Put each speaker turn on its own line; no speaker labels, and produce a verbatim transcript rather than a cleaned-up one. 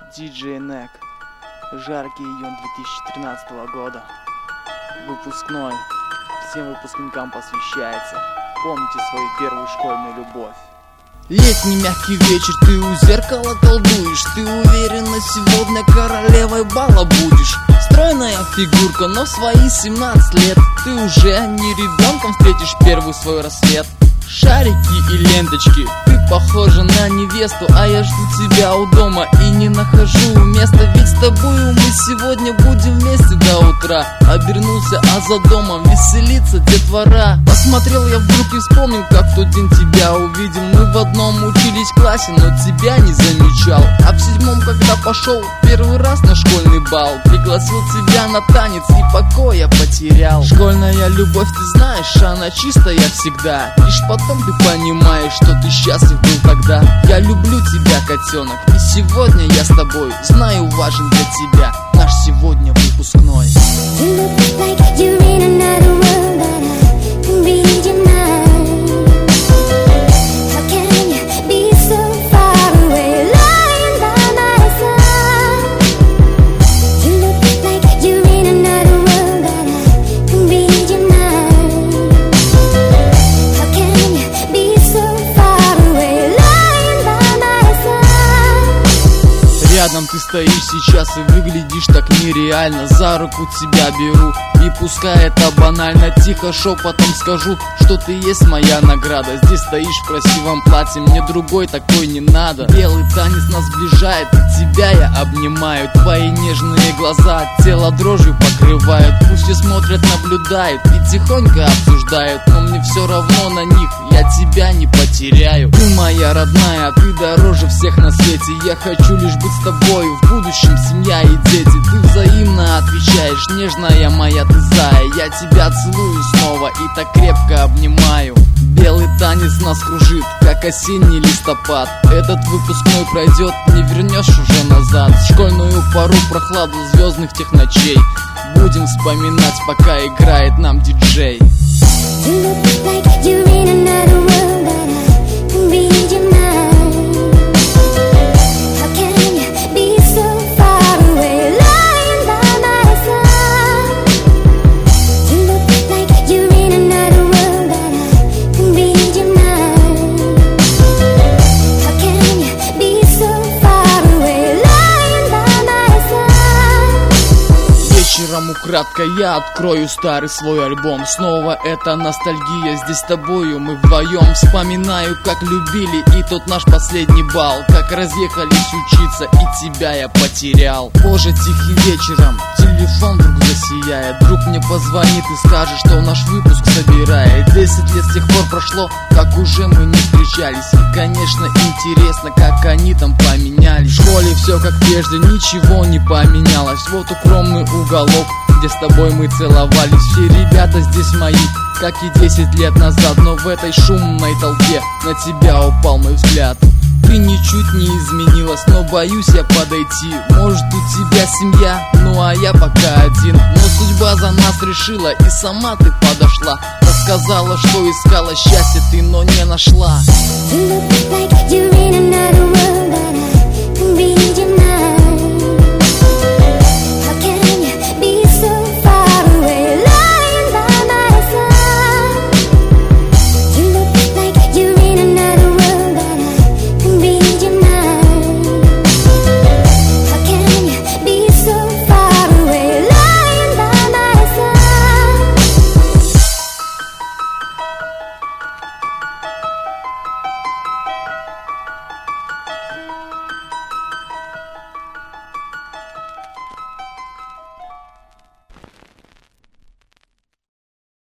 диджей Neck. Жаркий июнь две тысячи тринадцатого года. Выпускной. Всем выпускникам посвящается. Помните свою первую школьную любовь.
Летний мягкий вечер, ты у зеркала колдуешь. Ты уверена, сегодня королевой бала будешь. Стройная фигурка, но в свои семнадцать лет ты уже не ребенком встретишь первый свой рассвет. Шарики и ленточки, ты похожа на невесту, а я жду тебя у дома и не нахожу места. Ведь с тобою мы сегодня будем вместе до утра. Обернулся, а за домом веселится детвора. Посмотрел я вдруг и вспомнил, как в тот день тебя увидел. Мы в одном учились классе, но тебя не замечал. А в седьмом, когда пошел первый раз на школьный бал, пригласил тебя на танец и покоя потерял. Школьная любовь, ты знаешь, она чистая всегда. Лишь потом ты понимаешь, что ты счастлив был тогда. Я люблю тебя, котенок, и сегодня я с тобой. Знаю, важен для тебя наш сегодня выпускной. Рядом ты стоишь сейчас и выглядишь так нереально. За руку тебя беру, и пускай это банально, тихо шепотом скажу, что ты есть моя награда. Здесь стоишь в красивом платье, мне другой такой не надо. Белый танец нас сближает, и тебя я обнимаю. Твои нежные глаза тело дрожью покрывают. Пусть все смотрят, наблюдают и тихонько обсуждают, но мне все равно на них, я тебя не потеряю. Ты моя родная, ты дороже всех на свете. Я хочу лишь быть с тобою, в будущем семья и дети. Ты взаимно отвечаешь, нежная моя ты зая. Я тебя целую снова и так крепко обнимаю. Белый танец нас кружит, как осенний листопад. Этот выпускной пройдет, не вернешь уже назад. Школьную пору, прохладу звездных тех ночей будем вспоминать, пока играет нам диджей. Вечером украдкой я открою старый свой альбом. Снова эта ностальгия, здесь с тобою мы вдвоем. Вспоминаю, как любили и тот наш последний бал, как разъехались учиться и тебя я потерял. Позже тихим вечером телефон вдруг засияет. Друг мне позвонит и скажет, что наш выпуск собирает. Десять лет с тех пор прошло, как уже мы не встречались. И конечно интересно, как они там поменялись. В школе все как прежде, ничего не поменялось. Вот укромный уголок, где с тобой мы целовались. Все ребята здесь мои, как и десять лет назад. Но в этой шумной толпе на тебя упал мой взгляд. Ты ничуть не изменилась, но боюсь я подойти. Может, у тебя семья, ну а я пока один. Но судьба за нас решила, и сама ты подошла. Рассказала, что искала счастье ты, но не нашла. You look like you're in another world.